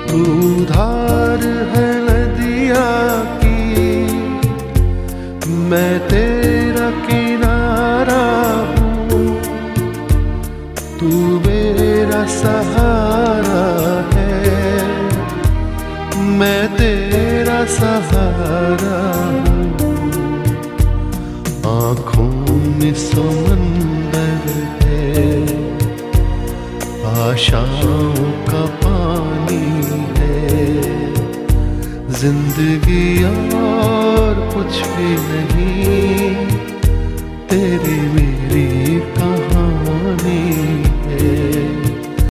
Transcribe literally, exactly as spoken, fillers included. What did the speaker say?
तू धार है नदिया की, मैं तेरा किनारा हूँ। तू मेरा सहारा है, मैं तेरा सहारा हूँ। आँखों में समंदर है, आशाओं का पानी है। जिंदगी और कुछ भी नहीं, तेरी मेरी कहानी है।